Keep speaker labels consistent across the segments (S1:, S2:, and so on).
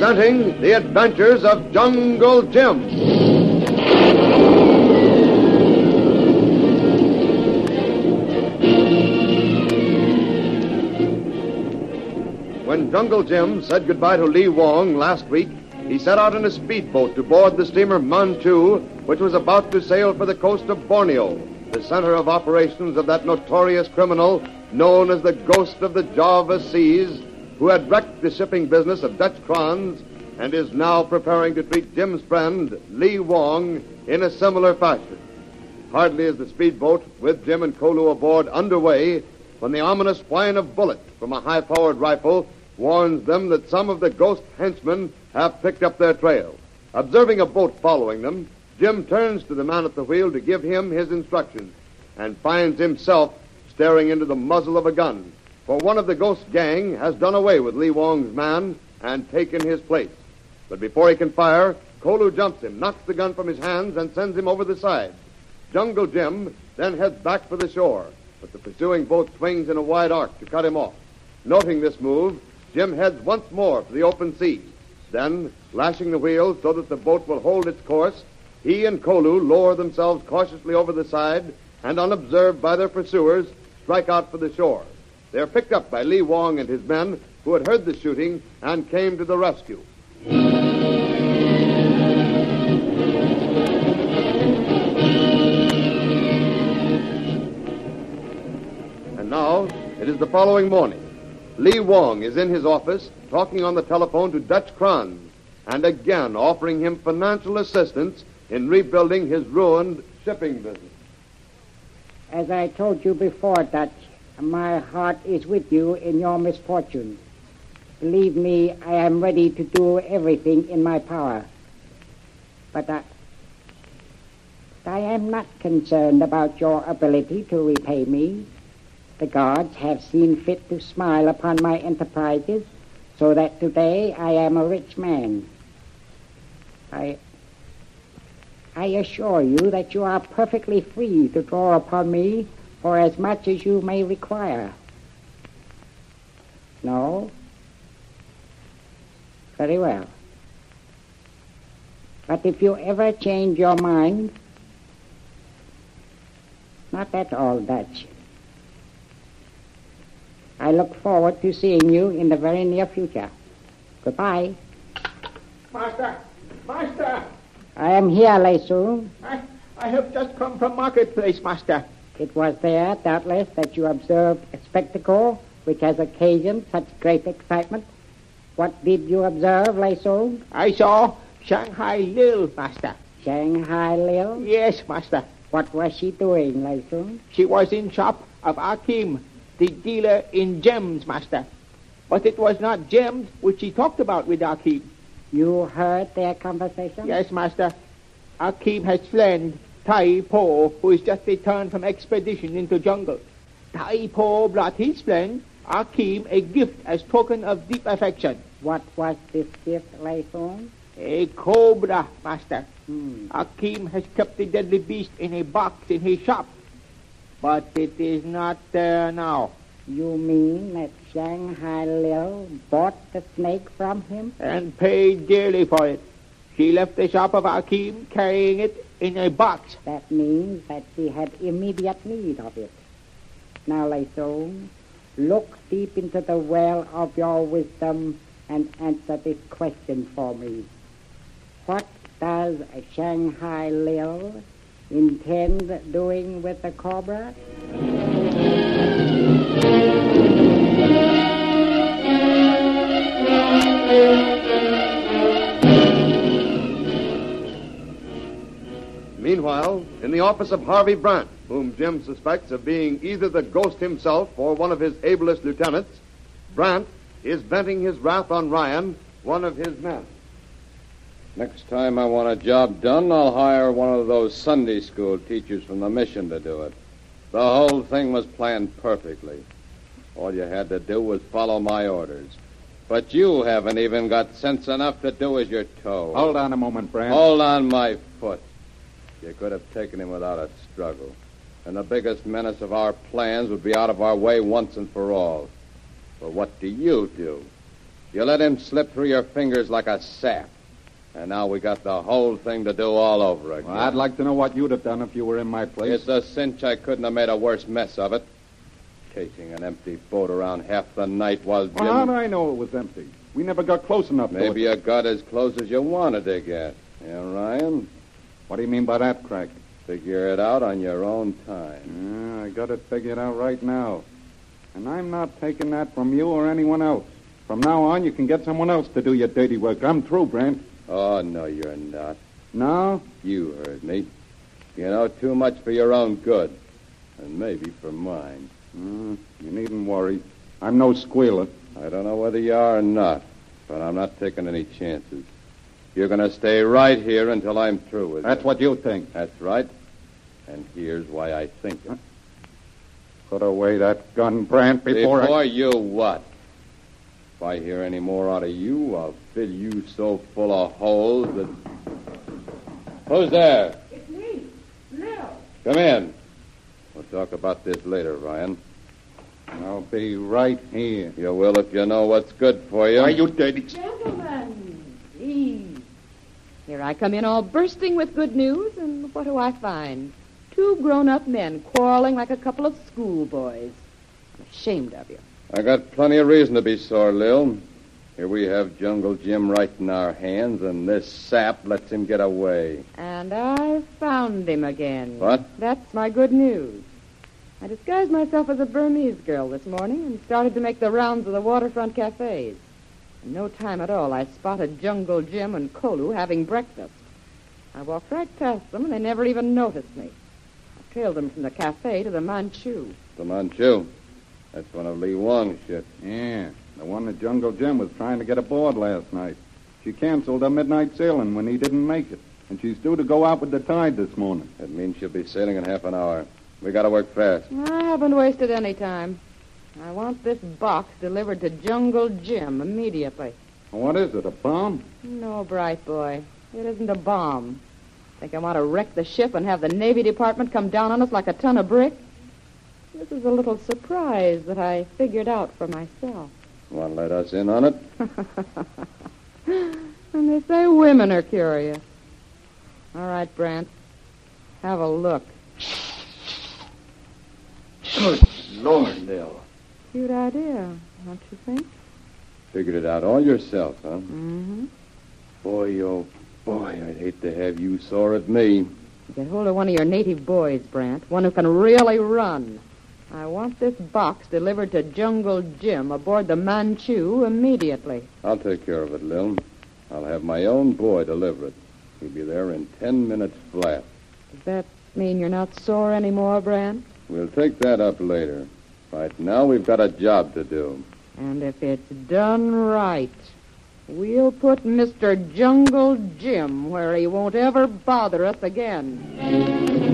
S1: presenting The Adventures of Jungle Jim. When Jungle Jim said goodbye to Lee Wong last week, he set out in a speedboat to board the steamer Manchu, which was about to sail for the coast of Borneo, the center of operations of that notorious criminal known as the Ghost of the Java Seas, who had wrecked the shipping business of Dutch Kranz and is now preparing to treat Jim's friend, Lee Wong, in a similar fashion. Hardly is the speedboat, with Jim and Kolu aboard, underway, when the ominous whine of bullets from a high-powered rifle warns them that some of the ghost henchmen have picked up their trail. Observing a boat following them, Jim turns to the man at the wheel to give him his instructions and finds himself staring into the muzzle of a gun, for one of the ghost gang has done away with Lee Wong's man and taken his place. But before he can fire, Kolu jumps him, knocks the gun from his hands, and sends him over the side. Jungle Jim then heads back for the shore, but the pursuing boat swings in a wide arc to cut him off. Noting this move, Jim heads once more for the open sea. Then, lashing the wheels so that the boat will hold its course, he and Kolu lower themselves cautiously over the side and, unobserved by their pursuers, strike out for the shore. They are picked up by Lee Wong and his men, who had heard the shooting and came to the rescue. And now, it is the following morning. Lee Wong is in his office talking on the telephone to Dutch Kranz and again offering him financial assistance in rebuilding his ruined shipping business.
S2: As I told you before, Dutch, my heart is with you in your misfortune. Believe me, I am ready to do everything in my power. But I am not concerned about your ability to repay me. The gods have seen fit to smile upon my enterprises, so that today I am a rich man. I assure you that you are perfectly free to draw upon me for as much as you may require. No? Very well. But if you ever change your mind, not at all, Dutch. I look forward to seeing you in the very near future. Goodbye.
S3: Master! Master!
S2: I am here, Lei Soon.
S3: I have just come from marketplace, Master.
S2: It was there, doubtless, that you observed a spectacle which has occasioned such great excitement. What did you observe, Lei Soon?
S3: I saw Shanghai Lil, Master.
S2: Shanghai Lil?
S3: Yes, Master.
S2: What was she doing, Lei Soon?
S3: She was in shop of Akim, the dealer in gems, Master. But it was not gems which she talked about with Akim.
S2: You heard their conversation?
S3: Yes, Master. Akim has fled Tai Po, who is just returned from expedition into jungle. Tai Po brought his friend, Akim, a gift as token of deep affection.
S2: What was this gift, Lei Soon?
S3: A cobra, Master.
S2: Hmm.
S3: Akim has kept the deadly beast in a box in his shop. But it is not there now.
S2: You mean that Shanghai Lil bought the snake from him?
S3: And paid dearly for it. She left the shop of Akim carrying it in a box.
S2: That means that she had immediate need of it. Now, Lei Soon, look deep into the well of your wisdom and answer this question for me. What does Shanghai Lil intend doing with the cobra?
S1: Meanwhile, in the office of Harvey Brant, whom Jim suspects of being either the ghost himself or one of his ablest lieutenants, Brant is venting his wrath on Ryan, one of his men.
S4: Next time I want a job done, I'll hire one of those Sunday school teachers from the mission to do it. The whole thing was planned perfectly. All you had to do was follow my orders. But you haven't even got sense enough to do as you're told.
S5: Hold on a moment, Brant.
S4: Hold on my foot. You could have taken him without a struggle. And the biggest menace of our plans would be out of our way once and for all. But what do? You let him slip through your fingers like a sap. And now we got the whole thing to do all over again.
S5: Well, I'd like to know what you'd have done if you were in my place.
S4: It's a cinch I couldn't have made a worse mess of it. Chasing an empty boat around half the night while Jim...
S5: Well, how do I know it was empty? We never got close enough to it.
S4: Maybe you got as close as you wanted to get. Yeah, Ryan?
S5: What do you mean by that, Craig?
S4: Figure it out on your own time.
S5: Yeah, I got it figured out right now. And I'm not taking that from you or anyone else. From now on, you can get someone else to do your dirty work. I'm through, Brent.
S4: Oh, no, you're not.
S5: No?
S4: You heard me. You know too much for your own good. And maybe for mine.
S5: You needn't worry. I'm no squealer.
S4: I don't know whether you are or not, but I'm not taking any chances. You're going to stay right here until I'm through with
S5: That's
S4: you.
S5: what you think.
S4: That's right. And here's why I think it.
S5: Put away that gun, Brant, before
S4: you what? If I hear any more out of you, I'll fill you so full of holes that... Who's there?
S2: It's me, Lil.
S4: Come in. We'll talk about this later, Ryan.
S5: I'll be right here.
S4: You will if you know what's good for you.
S5: Why, you dirty...
S6: Gentlemen, please. Here I come in all bursting with good news, and what do I find? 2 grown-up men quarreling like a couple of schoolboys. I'm ashamed of you.
S4: I got plenty of reason to be sore, Lil. Here we have Jungle Jim right in our hands, and this sap lets him get away.
S6: And I found him again.
S4: What?
S6: That's my good news. I disguised myself as a Burmese girl this morning and started to make the rounds of the waterfront cafes. In no time at all, I spotted Jungle Jim and Kolu having breakfast. I walked right past them, and they never even noticed me. I trailed them from the cafe to the Manchu.
S4: The Manchu. That's one of Lee Wong's ships.
S5: Yeah, the one that Jungle Jim was trying to get aboard last night. She canceled her midnight sailing when he didn't make it. And she's due to go out with the tide this morning.
S4: That means she'll be sailing in half an hour. We got to work fast.
S6: I haven't wasted any time. I want this box delivered to Jungle Jim immediately.
S5: What is it, a bomb?
S6: No, bright boy. It isn't a bomb. Think I want to wreck the ship and have the Navy Department come down on us like a ton of brick? This is a little surprise that I figured out for myself.
S4: Want to let us in on it?
S6: And they say women are curious. All right, Brant. Have a look.
S4: Good Lord, Lil.
S6: Cute idea, don't you think?
S4: Figured it out all yourself, huh?
S6: Mm-hmm.
S4: Boy, oh boy, I'd hate to have you sore at me.
S6: Get hold of one of your native boys, Brant. One who can really run. I want this box delivered to Jungle Jim aboard the Manchu immediately.
S4: I'll take care of it, Lil. I'll have my own boy deliver it. He'll be there in 10 minutes flat.
S6: Does that mean you're not sore anymore, Brant?
S4: We'll take that up later. Right now, we've got a job to do.
S6: And if it's done right, we'll put Mr. Jungle Jim where he won't ever bother us again.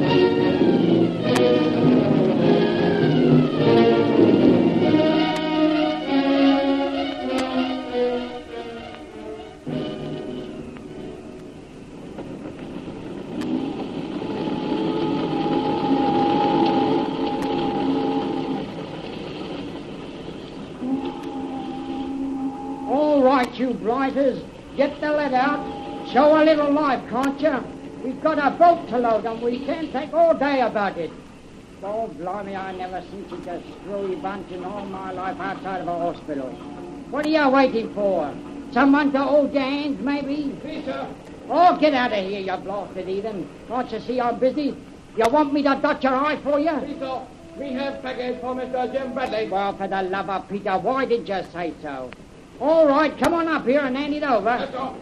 S2: All right, you blighters, get the lead out. Show a little life, can't you? We've got a boat to load, and we can't take all day about it. Oh, blimey, I never seen such a screwy bunch in all my life outside of a hospital. What are you waiting for? Someone to hold your hands, maybe?
S3: Please, sir.
S2: Oh, get out of here, you blasted heathen. Can't you see I'm busy? You want me to dot your eye for you?
S3: Please, sir. We have package for Mr. Jim Bradley.
S2: Well, for the love of Peter, why did you say so? All right, come on up here and hand it over.
S3: Yes, sir.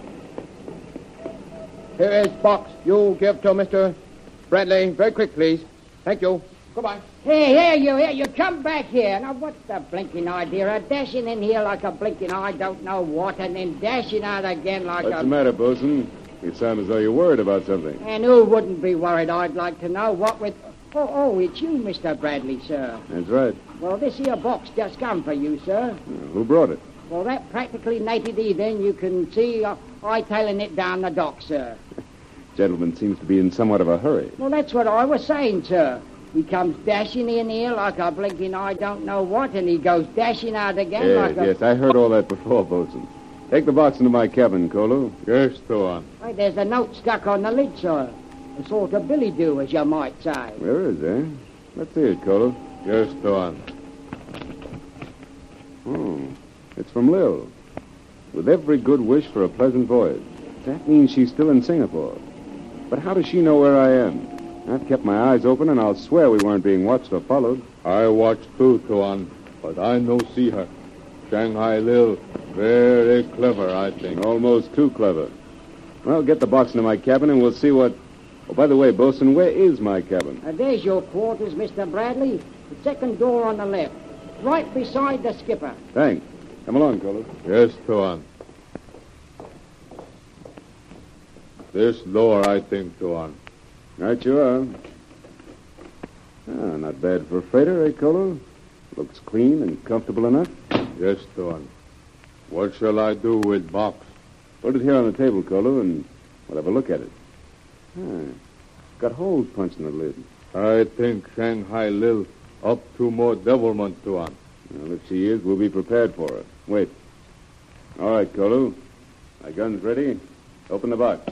S7: Here is box you give to Mr. Bradley. Very quick, please. Thank you.
S3: Goodbye.
S2: Here, you come back here. Now, what's the blinking idea of dashing in here like a blinking I don't know what, and then dashing out again like
S8: What's
S2: a...
S8: the matter, Bosun? You sound as though you're worried about something.
S2: And who wouldn't be worried, I'd like to know, what with... Oh, it's you, Mr. Bradley, sir.
S8: That's right.
S2: Well, this here box just come for you, sir.
S8: Who brought it?
S2: Well, that practically native heathen, you can see I-tailing it down the dock, sir.
S8: Gentleman seems to be in somewhat of a hurry.
S2: Well, that's what I was saying, sir. He comes dashing in here like a blinking I don't know what, and he goes dashing out again
S8: Yes,
S2: like a...
S8: yes, I heard all that before, Bosun. Take the box into my cabin, Kolu.
S4: Yes, Tuan.
S2: Why, there's a note stuck on the lid, sir. A sort of billy do, as you might say.
S8: There is, eh? Let's see it, Kolu.
S4: Yes, Tuan.
S8: Oh, it's from Lil. With every good wish for a pleasant voyage. That means she's still in Singapore. But how does she know where I am? I've kept my eyes open, and I'll swear we weren't being watched or followed.
S4: I watched too, Tuan, but I no see her. Shanghai Lil, very clever, I think.
S8: Almost too clever. Well, get the box into my cabin, and we'll see what... Oh, by the way, Bosun, where is my cabin?
S2: There's your quarters, Mr. Bradley. The second door on the left. Right beside the skipper.
S8: Thanks. Come along, Kolu.
S4: Yes, Tuan. This door, I think, Tuan.
S8: Right you are. Ah, not bad for a freighter, eh, Kolu? Looks clean and comfortable enough.
S4: Yes, Tuan. What shall I do with box?
S8: Put it here on the table, Kolu, and we'll have a look at it. Ah, got holes punched in the lid.
S4: I think Shanghai Lil up to more devilment, Tuan.
S8: Well, if she is, we'll be prepared for her. Wait. All right, Kolu. My gun's ready. Open the box.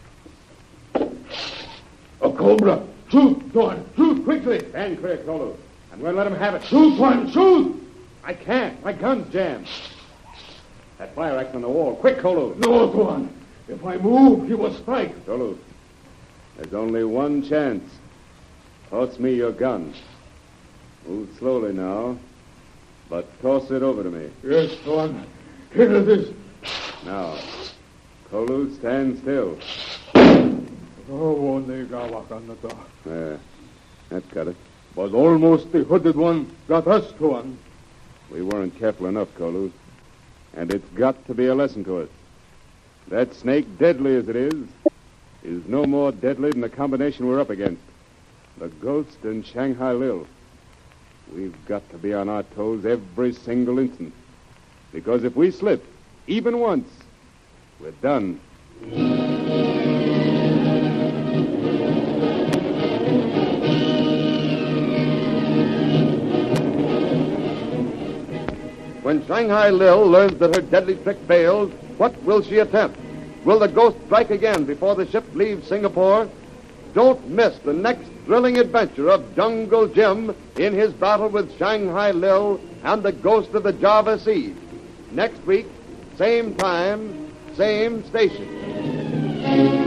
S7: A cobra. Shoot, Tuan. Shoot quickly.
S5: Stand clear, Kolu. I'm going to let him have it.
S7: Shoot, Tuan. Shoot.
S5: I can't. My gun's jammed. That fire axe on the wall. Quick, Kolu.
S7: No, Tuan. If I move, he will strike.
S8: Kolu, there's only one chance. Toss me your gun. Move slowly now, but toss it over to me.
S7: Yes, Tuan. Here it is.
S8: Now, Kolu, stand still.
S4: Oh, Onegawakanda.
S8: There. That's got it.
S4: But almost the hooded one got us, Tuan.
S8: We weren't careful enough, Kolu. And it's got to be a lesson to us. That snake, deadly as it is no more deadly than the combination we're up against. The Ghost and Shanghai Lil. We've got to be on our toes every single instant. Because if we slip, even once, we're done.
S1: When Shanghai Lil learns that her deadly trick failed, what will she attempt? Will the Ghost strike again before the ship leaves Singapore? Don't miss the next thrilling adventure of Jungle Jim in his battle with Shanghai Lil and the Ghost of the Java Sea. Next week, same time, same station.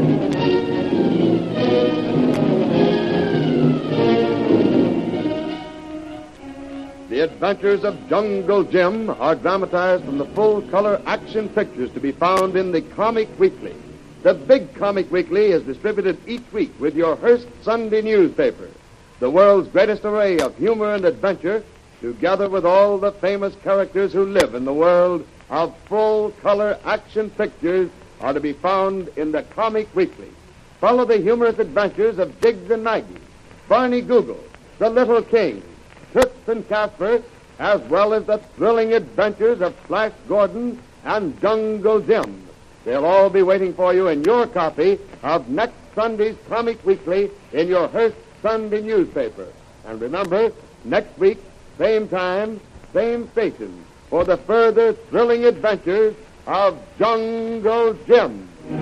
S1: The Adventures of Jungle Jim are dramatized from the full-color action pictures to be found in the Comic Weekly. The Big Comic Weekly is distributed each week with your Hearst Sunday newspaper, the world's greatest array of humor and adventure, together with all the famous characters who live in the world of full-color action pictures, are to be found in the Comic Weekly. Follow the humorous adventures of Diggs and Maggie, Barney Google, the Little King, Toots and Casper, as well as the thrilling adventures of Flash Gordon and Jungle Jim. They'll all be waiting for you in your copy of next Sunday's Comic Weekly in your Hearst Sunday newspaper. And remember, next week, same time, same station, for the further thrilling adventures of Jungle Jim.